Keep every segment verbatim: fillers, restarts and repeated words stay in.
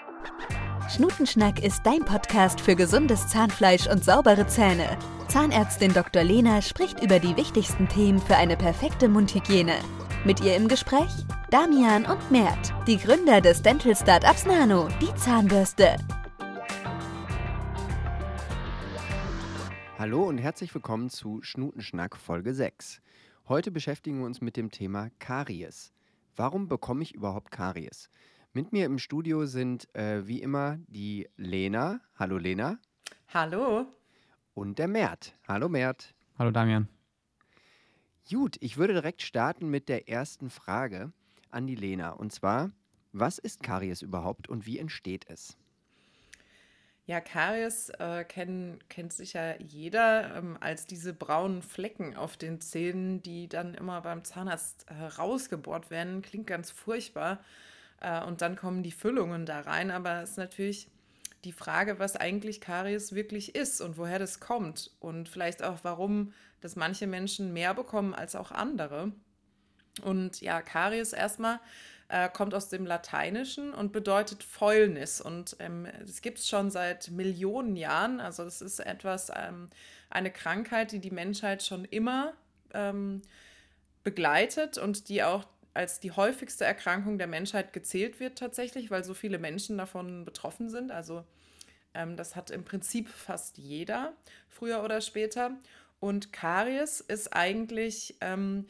Schnutenschnack ist dein Podcast für gesundes Zahnfleisch und saubere Zähne. Zahnärztin Doktor Lena spricht über die wichtigsten Themen für eine perfekte Mundhygiene. Mit ihr im Gespräch Damian und Mert, die Gründer des Dental-Startups Nano, die Zahnbürste. Hallo und herzlich willkommen zu Schnutenschnack Folge sechs. Heute beschäftigen wir uns mit dem Thema Karies. Warum bekomme ich überhaupt Karies? Mit mir im Studio sind äh, wie immer die Lena. Hallo Lena. Hallo. Und der Mert. Hallo Mert. Hallo Damian. Gut, ich würde direkt starten mit der ersten Frage an die Lena. Und zwar, was ist Karies überhaupt und wie entsteht es? Ja, Karies äh, kenn, kennt sicher jeder ähm, als diese braunen Flecken auf den Zähnen, die dann immer beim Zahnarzt äh, rausgebohrt werden. Klingt ganz furchtbar. Äh, und dann kommen die Füllungen da rein. Aber es ist natürlich die Frage, was eigentlich Karies wirklich ist und woher das kommt. Und vielleicht auch, warum das manche Menschen mehr bekommen als auch andere. Und ja, Karies erstmal äh, kommt aus dem Lateinischen und bedeutet Fäulnis. Und ähm, das gibt es schon seit Millionen Jahren. Also das ist etwas, ähm, eine Krankheit, die die Menschheit schon immer ähm, begleitet und die auch als die häufigste Erkrankung der Menschheit gezählt wird tatsächlich, weil so viele Menschen davon betroffen sind. Also ähm, das hat im Prinzip fast jeder, früher oder später. Und Karies ist eigentlich ähm,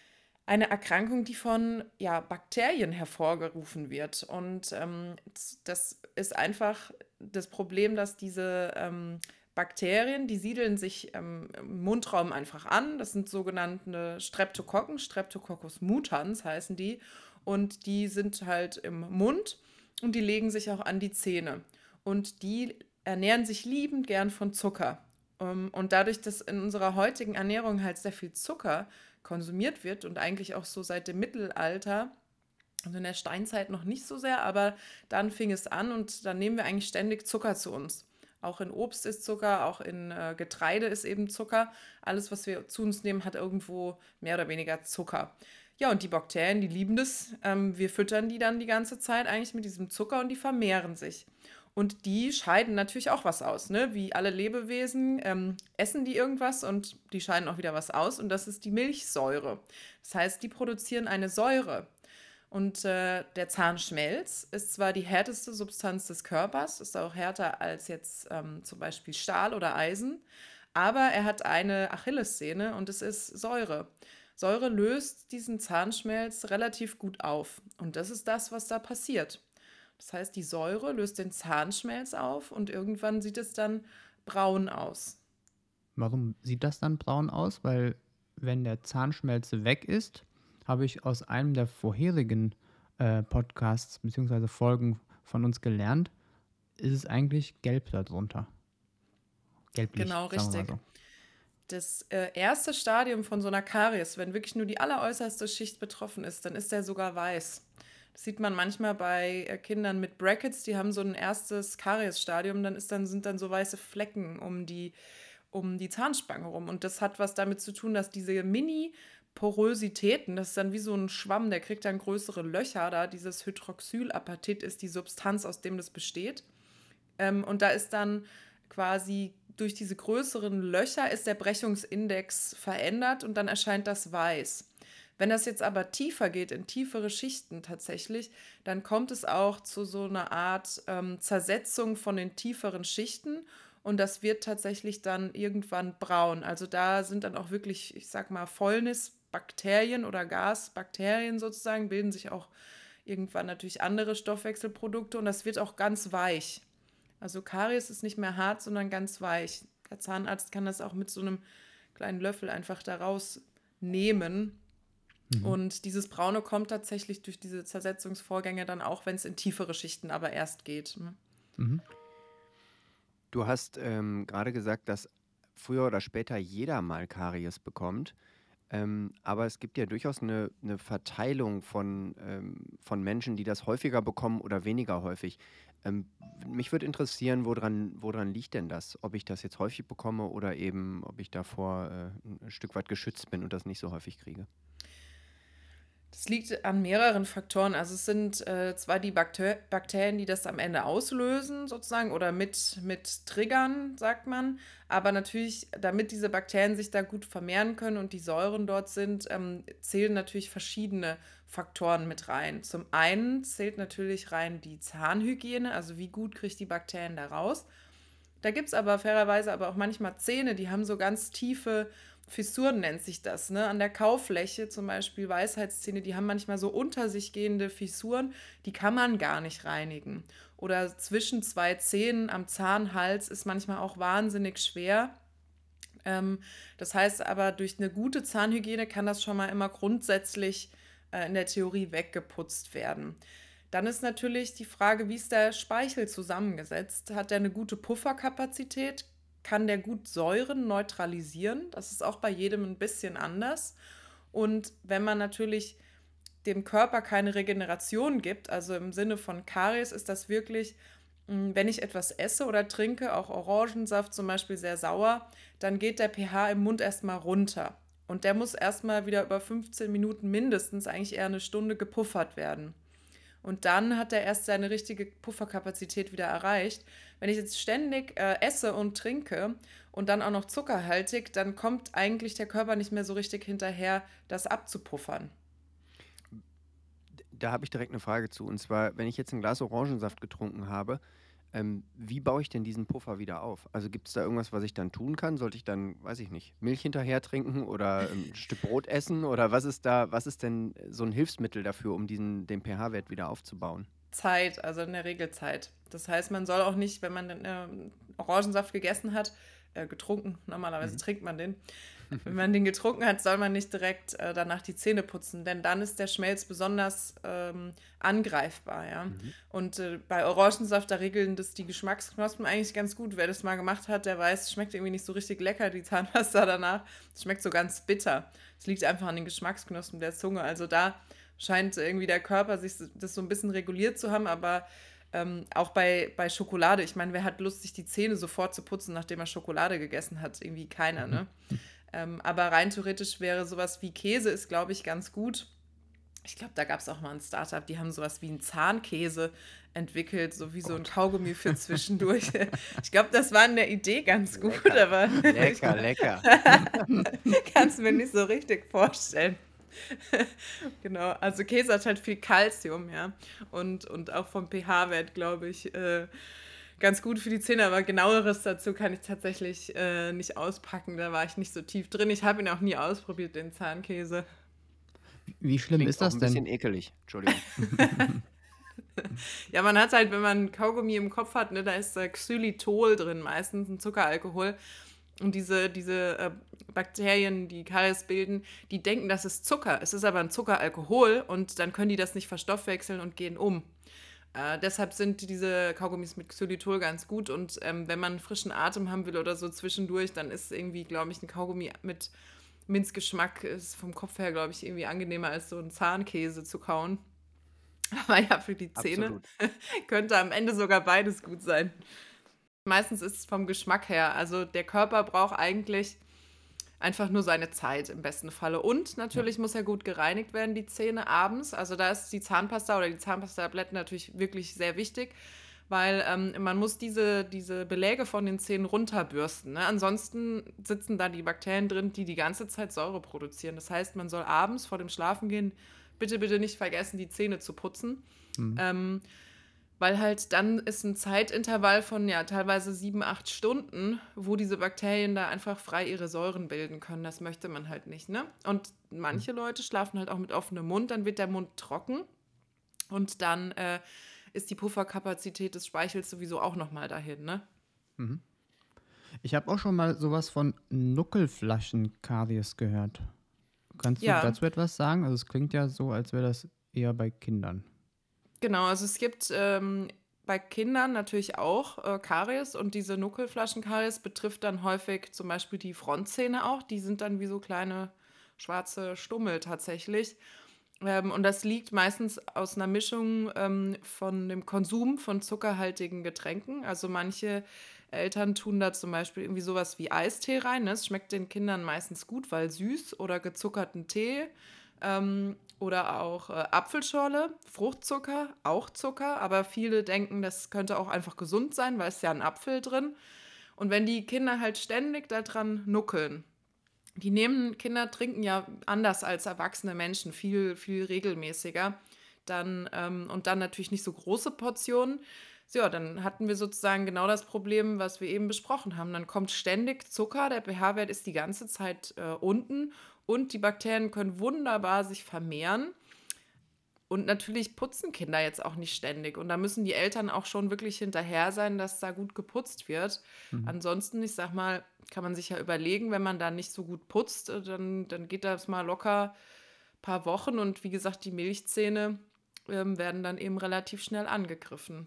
eine Erkrankung, die von ja, Bakterien hervorgerufen wird. Und ähm, das ist einfach das Problem, dass diese ähm, Bakterien, die siedeln sich ähm, im Mundraum einfach an. Das sind sogenannte Streptokokken, Streptococcus mutans heißen die. Und die sind halt im Mund und die legen sich auch an die Zähne. Und die ernähren sich liebend gern von Zucker. Um, und dadurch, dass in unserer heutigen Ernährung halt sehr viel Zucker konsumiert wird und eigentlich auch so seit dem Mittelalter, also in der Steinzeit noch nicht so sehr, aber dann fing es an und dann nehmen wir eigentlich ständig Zucker zu uns. Auch in Obst ist Zucker, auch in äh, Getreide ist eben Zucker. Alles, was wir zu uns nehmen, hat irgendwo mehr oder weniger Zucker. Ja, und die Bakterien, die lieben das. Ähm, wir füttern die dann die ganze Zeit eigentlich mit diesem Zucker und die vermehren sich. Und die scheiden natürlich auch was aus, ne? Wie alle Lebewesen ähm, essen die irgendwas und die scheiden auch wieder was aus. Und das ist die Milchsäure. Das heißt, die produzieren eine Säure. Und äh, der Zahnschmelz ist zwar die härteste Substanz des Körpers, ist auch härter als jetzt ähm, zum Beispiel Stahl oder Eisen, aber er hat eine Achillessehne und es ist Säure. Säure löst diesen Zahnschmelz relativ gut auf. Und das ist das, was da passiert. Das heißt, die Säure löst den Zahnschmelz auf und irgendwann sieht es dann braun aus. Warum sieht das dann braun aus? Weil wenn der Zahnschmelz weg ist, habe ich aus einem der vorherigen äh, Podcasts bzw. Folgen von uns gelernt, ist es eigentlich gelb darunter. Gelblich, Genau, sagen wir mal richtig. so. Das äh, erste Stadium von so einer Karies, wenn wirklich nur die alleräußerste Schicht betroffen ist, dann ist der sogar weiß. Das sieht man manchmal bei äh, Kindern mit Brackets, die haben so ein erstes Kariesstadium, dann, ist dann sind dann so weiße Flecken um die, um die Zahnspange rum. Und das hat was damit zu tun, dass diese Mini-Porositäten, das ist dann wie so ein Schwamm, der kriegt dann größere Löcher, da dieses Hydroxylapatit ist die Substanz, aus dem das besteht. Ähm, und da ist dann quasi durch diese größeren Löcher ist der Brechungsindex verändert und dann erscheint das weiß. Wenn das jetzt aber tiefer geht, in tiefere Schichten tatsächlich, dann kommt es auch zu so einer Art ähm, Zersetzung von den tieferen Schichten und das wird tatsächlich dann irgendwann braun. Also da sind dann auch wirklich, ich sag mal, Fäulnisbakterien oder Gasbakterien sozusagen, bilden sich auch irgendwann natürlich andere Stoffwechselprodukte und das wird auch ganz weich. Also Karies ist nicht mehr hart, sondern ganz weich. Der Zahnarzt kann das auch mit so einem kleinen Löffel einfach da rausnehmen. Mhm. Und dieses Braune kommt tatsächlich durch diese Zersetzungsvorgänge dann auch, wenn es in tiefere Schichten aber erst geht. Mhm. Du hast ähm, gerade gesagt, dass früher oder später jeder mal Karies bekommt. Ähm, aber es gibt ja durchaus eine, eine Verteilung von, ähm, von Menschen, die das häufiger bekommen oder weniger häufig. Ähm, mich würde interessieren, woran, woran liegt denn das? Ob ich das jetzt häufig bekomme oder eben, ob ich davor äh, ein Stück weit geschützt bin und das nicht so häufig kriege. Das liegt an mehreren Faktoren. Also es sind äh, zwar die Bakter Bakterien, die das am Ende auslösen, sozusagen, oder mit, mit triggern, sagt man. Aber natürlich, damit diese Bakterien sich da gut vermehren können und die Säuren dort sind, ähm, zählen natürlich verschiedene Faktoren mit rein. Zum einen zählt natürlich rein die Zahnhygiene, also wie gut kriege ich die Bakterien da raus. Da gibt es aber fairerweise aber auch manchmal Zähne, die haben so ganz tiefe Fissuren, nennt sich das. Ne? An der Kaufläche zum Beispiel Weisheitszähne, die haben manchmal so unter sich gehende Fissuren, die kann man gar nicht reinigen. Oder zwischen zwei Zähnen am Zahnhals ist manchmal auch wahnsinnig schwer. Ähm, das heißt aber, durch eine gute Zahnhygiene kann das schon mal immer grundsätzlich äh, in der Theorie weggeputzt werden. Dann ist natürlich die Frage, wie ist der Speichel zusammengesetzt? Hat der eine gute Pufferkapazität? Kann der gut Säuren neutralisieren? Das ist auch bei jedem ein bisschen anders. Und wenn man natürlich dem Körper keine Regeneration gibt, also im Sinne von Karies, ist das wirklich, mh, wenn ich etwas esse oder trinke, auch Orangensaft zum Beispiel sehr sauer, dann geht der pH im Mund erstmal runter. Und der muss erstmal wieder über fünfzehn Minuten mindestens, eigentlich eher eine Stunde, gepuffert werden. Und dann hat er erst seine richtige Pufferkapazität wieder erreicht. Wenn ich jetzt ständig äh, esse und trinke und dann auch noch zuckerhaltig, dann kommt eigentlich der Körper nicht mehr so richtig hinterher, das abzupuffern. Da habe ich direkt eine Frage zu. Und zwar, wenn ich jetzt ein Glas Orangensaft getrunken habe, ähm, wie baue ich denn diesen Puffer wieder auf? Also gibt es da irgendwas, was ich dann tun kann? Sollte ich dann, weiß ich nicht, Milch hinterher trinken oder ähm, ein Stück Brot essen? Oder was ist da, was ist denn so ein Hilfsmittel dafür, um diesen, den pH-Wert wieder aufzubauen? Zeit, also in der Regel Zeit. Das heißt, man soll auch nicht, wenn man den, äh, Orangensaft gegessen hat, äh, getrunken, normalerweise Mhm. trinkt man den, wenn man den getrunken hat, soll man nicht direkt äh, danach die Zähne putzen, denn dann ist der Schmelz besonders ähm, angreifbar. Ja? Mhm. Und äh, bei Orangensaft, da regeln das die Geschmacksknospen eigentlich ganz gut. Wer das mal gemacht hat, der weiß, es schmeckt irgendwie nicht so richtig lecker, die Zahnpasta danach. Es schmeckt so ganz bitter. Es liegt einfach an den Geschmacksknospen der Zunge. Also da scheint irgendwie der Körper sich das so ein bisschen reguliert zu haben, aber ähm, auch bei, bei Schokolade, ich meine, wer hat Lust, sich die Zähne sofort zu putzen, nachdem er Schokolade gegessen hat? Irgendwie keiner, ne? Ähm, aber rein theoretisch wäre sowas wie Käse, ist, glaube ich, ganz gut. Ich glaube, da gab es auch mal ein Startup, die haben sowas wie einen Zahnkäse entwickelt, so wie so ein Gott. Kaugummi für zwischendurch. Ich glaube, das war in der Idee ganz gut, Lecker, aber ich lecker, lecker. kann es mir nicht so richtig vorstellen. Genau, also Käse hat halt viel Kalzium, ja. Und, und auch vom pH-Wert, glaube ich, äh, ganz gut für die Zähne. Aber genaueres dazu kann ich tatsächlich äh, nicht auspacken. Da war ich nicht so tief drin. Ich habe ihn auch nie ausprobiert, den Zahnkäse. Wie schlimm Klingt ist auch das ein denn? bisschen ekelig. Entschuldigung. Ja, man hat halt, wenn man Kaugummi im Kopf hat, ne, da ist äh, Xylitol drin, meistens ein Zuckeralkohol. Und diese, diese äh, Bakterien, die Karies bilden, die denken, das ist Zucker. Es ist aber ein Zuckeralkohol und dann können die das nicht verstoffwechseln und gehen um. Äh, deshalb sind diese Kaugummis mit Xylitol ganz gut. Und ähm, wenn man frischen Atem haben will oder so zwischendurch, dann ist irgendwie, glaube ich, ein Kaugummi mit Minzgeschmack ist vom Kopf her, glaube ich, irgendwie angenehmer als so ein Zahnkäse zu kauen. Aber ja, für die Zähne Absolut. könnte am Ende sogar beides gut sein. Meistens ist es vom Geschmack her. Also der Körper braucht eigentlich einfach nur seine Zeit im besten Falle. Und Ja. natürlich muss er gut gereinigt werden, die Zähne abends. Also da ist die Zahnpasta oder die Zahnpasta-Tabletten natürlich wirklich sehr wichtig, weil ähm, man muss diese, diese Beläge von den Zähnen runterbürsten. Ne? Ansonsten sitzen da die Bakterien drin, die die ganze Zeit Säure produzieren. Das heißt, man soll abends vor dem Schlafengehen bitte, bitte nicht vergessen, die Zähne zu putzen. Mhm. Ähm, weil halt dann ist ein Zeitintervall von ja teilweise sieben, acht Stunden, wo diese Bakterien da einfach frei ihre Säuren bilden können. Das möchte man halt nicht, ne? Und manche Leute schlafen halt auch mit offenem Mund, dann wird der Mund trocken und dann äh, ist die Pufferkapazität des Speichels sowieso auch nochmal dahin, ne? Mhm. Ich habe auch schon mal sowas von Nuckelflaschenkaries gehört. Kannst du Ja, dazu etwas sagen? Also es klingt ja so, als wäre das eher bei Kindern. genau. Also es gibt ähm, bei Kindern natürlich auch äh, Karies und diese Nuckelflaschenkaries betrifft dann häufig zum Beispiel die Frontzähne auch. Die sind dann wie so kleine schwarze Stummel tatsächlich. Ähm, und das liegt meistens aus einer Mischung ähm, von dem Konsum von zuckerhaltigen Getränken. Also manche Eltern tun da zum Beispiel irgendwie sowas wie Eistee rein. Ne? Es schmeckt den Kindern meistens gut, weil süß oder gezuckerten Tee. Ähm, Oder auch äh, Apfelschorle, Fruchtzucker, auch Zucker, aber viele denken, das könnte auch einfach gesund sein, weil es ja ein Apfel drin. Und wenn die Kinder halt ständig daran nuckeln, die nehmen, Kinder trinken ja anders als erwachsene Menschen, viel, viel regelmäßiger, dann, ähm, und dann natürlich nicht so große Portionen. So, ja, dann hatten wir sozusagen genau das Problem, was wir eben besprochen haben. Dann kommt ständig Zucker, der pH-Wert ist die ganze Zeit äh, unten und die Bakterien können wunderbar sich vermehren. Und natürlich putzen Kinder jetzt auch nicht ständig. Und da müssen die Eltern auch schon wirklich hinterher sein, dass da gut geputzt wird. Mhm. Ansonsten, ich sag mal, kann man sich ja überlegen, wenn man da nicht so gut putzt, äh, dann, dann geht das mal locker ein paar Wochen. Und wie gesagt, die Milchzähne ähm, werden dann eben relativ schnell angegriffen.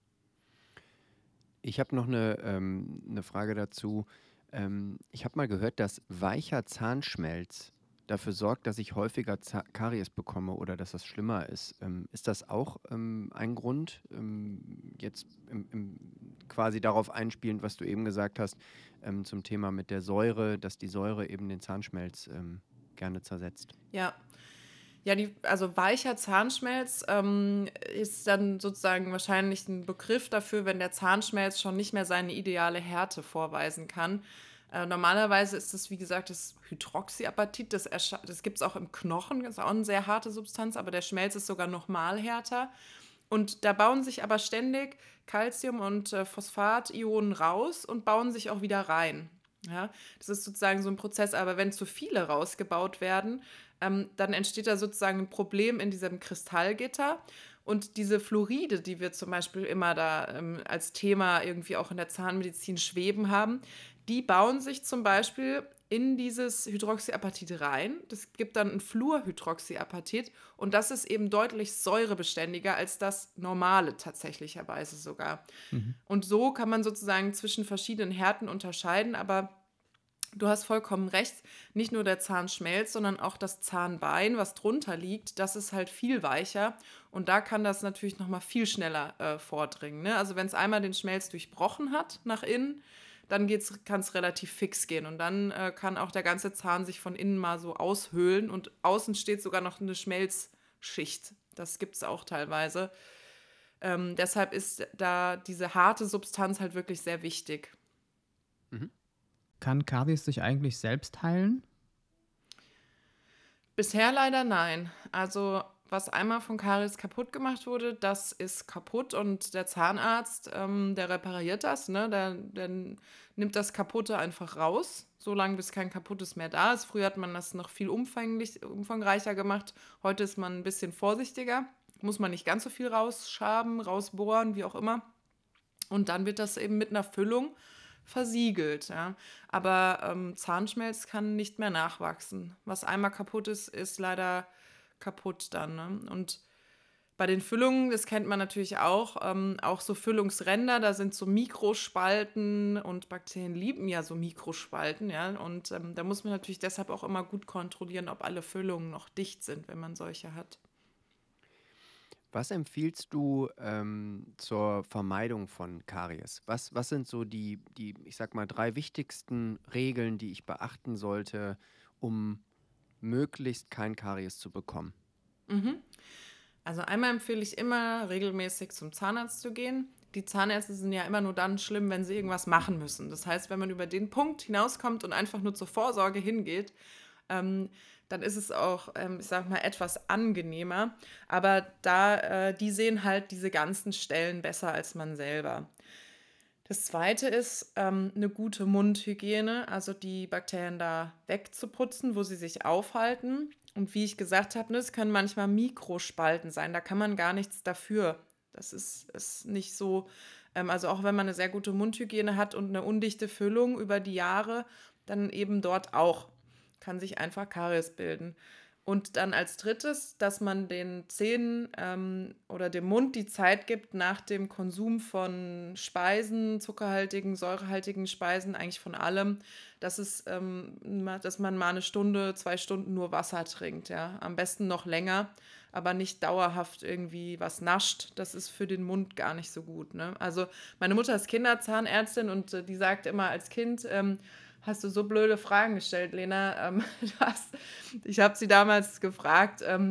Ich habe noch eine, ähm, eine Frage dazu. Ähm, ich habe mal gehört, dass weicher Zahnschmelz dafür sorgt, dass ich häufiger Za Karies bekomme oder dass das schlimmer ist. Ähm, ist das auch ähm, ein Grund, ähm, jetzt im, im, quasi darauf einspielend, was du eben gesagt hast, ähm, zum Thema mit der Säure, dass die Säure eben den Zahnschmelz ähm, gerne zersetzt? Ja, ja, die, also weicher Zahnschmelz ähm, ist dann sozusagen wahrscheinlich ein Begriff dafür, wenn der Zahnschmelz schon nicht mehr seine ideale Härte vorweisen kann. Äh, normalerweise ist es, wie gesagt, das Hydroxyapatit, das, das gibt es auch im Knochen, das ist auch eine sehr harte Substanz, aber der Schmelz ist sogar noch mal härter. Und da bauen sich aber ständig Calcium- und äh, Phosphationen raus und bauen sich auch wieder rein. Ja, das ist sozusagen so ein Prozess, aber wenn zu viele rausgebaut werden, ähm, dann entsteht da sozusagen ein Problem in diesem Kristallgitter. Und diese Fluoride, die wir zum Beispiel immer da ähm, als Thema irgendwie auch in der Zahnmedizin schweben haben, die bauen sich zum Beispiel in dieses Hydroxyapatit rein. Das gibt dann ein Fluorhydroxyapatit und das ist eben deutlich säurebeständiger als das normale tatsächlicherweise sogar. Mhm. Und so kann man sozusagen zwischen verschiedenen Härten unterscheiden, aber du hast vollkommen recht, nicht nur der Zahnschmelz, sondern auch das Zahnbein, was drunter liegt, das ist halt viel weicher und da kann das natürlich nochmal viel schneller äh, vordringen. Ne? Also wenn es einmal den Schmelz durchbrochen hat nach innen, dann kann es relativ fix gehen und dann äh, kann auch der ganze Zahn sich von innen mal so aushöhlen und außen steht sogar noch eine Schmelzschicht. Das gibt es auch teilweise. Ähm, deshalb ist da diese harte Substanz halt wirklich sehr wichtig. Mhm. Kann Karies sich eigentlich selbst heilen? Bisher leider nein. Also was einmal von Karies kaputt gemacht wurde, das ist kaputt und der Zahnarzt, ähm, der repariert das, ne? Der, der nimmt das Kaputte einfach raus, solange bis kein Kaputtes mehr da ist. Früher hat man das noch viel umfänglich, umfangreicher gemacht. Heute ist man ein bisschen vorsichtiger. Muss man nicht ganz so viel rausschaben, rausbohren, wie auch immer. Und dann wird das eben mit einer Füllung versiegelt. Ja. Aber ähm, Zahnschmelz kann nicht mehr nachwachsen. Was einmal kaputt ist, ist leider kaputt dann. Ne? Und bei den Füllungen, das kennt man natürlich auch, ähm, auch so Füllungsränder, da sind so Mikrospalten und Bakterien lieben ja so Mikrospalten. Ja? Und ähm, da muss man natürlich deshalb auch immer gut kontrollieren, ob alle Füllungen noch dicht sind, wenn man solche hat. Was empfiehlst du ähm, zur Vermeidung von Karies? Was, was sind so die, die, ich sag mal, drei wichtigsten Regeln, die ich beachten sollte, um möglichst kein Karies zu bekommen? Mhm. Also einmal empfehle ich immer, regelmäßig zum Zahnarzt zu gehen. Die Zahnärzte sind ja immer nur dann schlimm, wenn sie irgendwas machen müssen. Das heißt, wenn man über den Punkt hinauskommt und einfach nur zur Vorsorge hingeht, ähm, dann ist es auch, ähm, ich sag mal, etwas angenehmer. Aber da, äh, die sehen halt diese ganzen Stellen besser als man selber. Das zweite ist ähm, eine gute Mundhygiene, also die Bakterien da wegzuputzen, wo sie sich aufhalten. Und wie ich gesagt habe, ne, es können manchmal Mikrospalten sein, da kann man gar nichts dafür. Das ist, ist nicht so, ähm, also auch wenn man eine sehr gute Mundhygiene hat und eine undichte Füllung über die Jahre, dann eben dort auch kann sich einfach Karies bilden. Und dann als drittes, dass man den Zähnen ähm, oder dem Mund die Zeit gibt, nach dem Konsum von Speisen, zuckerhaltigen, säurehaltigen Speisen, eigentlich von allem, dass, es, ähm, dass man mal eine Stunde, zwei Stunden nur Wasser trinkt. Ja? Am besten noch länger, aber nicht dauerhaft irgendwie was nascht. Das ist für den Mund gar nicht so gut. Ne? Also meine Mutter ist Kinderzahnärztin und äh, die sagt immer als Kind, ähm, hast du so blöde Fragen gestellt, Lena. Ähm, du hast, ich habe sie damals gefragt, ähm,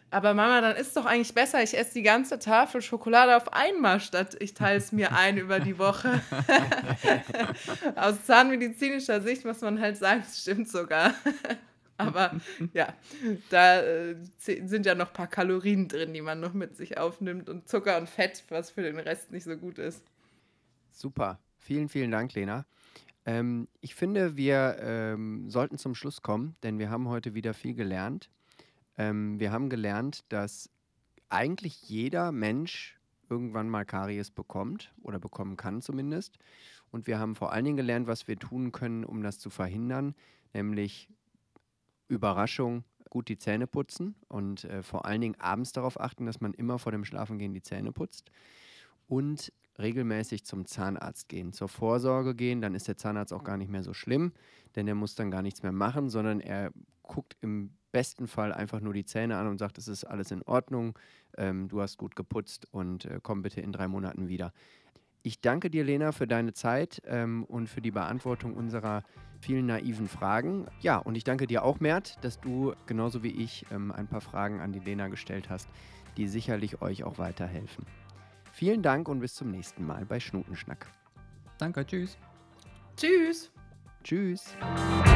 Aber Mama, dann ist doch eigentlich besser, ich esse die ganze Tafel Schokolade auf einmal, statt ich teile es mir ein über die Woche. Aus zahnmedizinischer Sicht muss man halt sagen, es stimmt sogar. Aber ja, da äh, sind ja noch ein paar Kalorien drin, die man noch mit sich aufnimmt und Zucker und Fett, was für den Rest nicht so gut ist. Super. Vielen, vielen Dank, Lena. Ähm, ich finde, wir ähm, sollten zum Schluss kommen, denn wir haben heute wieder viel gelernt. Ähm, wir haben gelernt, dass eigentlich jeder Mensch irgendwann mal Karies bekommt oder bekommen kann zumindest. Und wir haben vor allen Dingen gelernt, was wir tun können, um das zu verhindern, nämlich Überraschung, gut die Zähne putzen und äh, vor allen Dingen abends darauf achten, dass man immer vor dem Schlafengehen die Zähne putzt und regelmäßig zum Zahnarzt gehen, zur Vorsorge gehen, dann ist der Zahnarzt auch gar nicht mehr so schlimm, denn er muss dann gar nichts mehr machen, sondern er guckt im besten Fall einfach nur die Zähne an und sagt, es ist alles in Ordnung, ähm, du hast gut geputzt und äh, komm bitte in drei Monaten wieder. Ich danke dir, Lena, für deine Zeit ähm, und für die Beantwortung unserer vielen naiven Fragen. Ja, und ich danke dir auch, Mert, dass du genauso wie ich ähm, ein paar Fragen an die Lena gestellt hast, die sicherlich euch auch weiterhelfen. Vielen Dank und bis zum nächsten Mal bei Schnutenschnack. Danke, tschüss. Tschüss. Tschüss.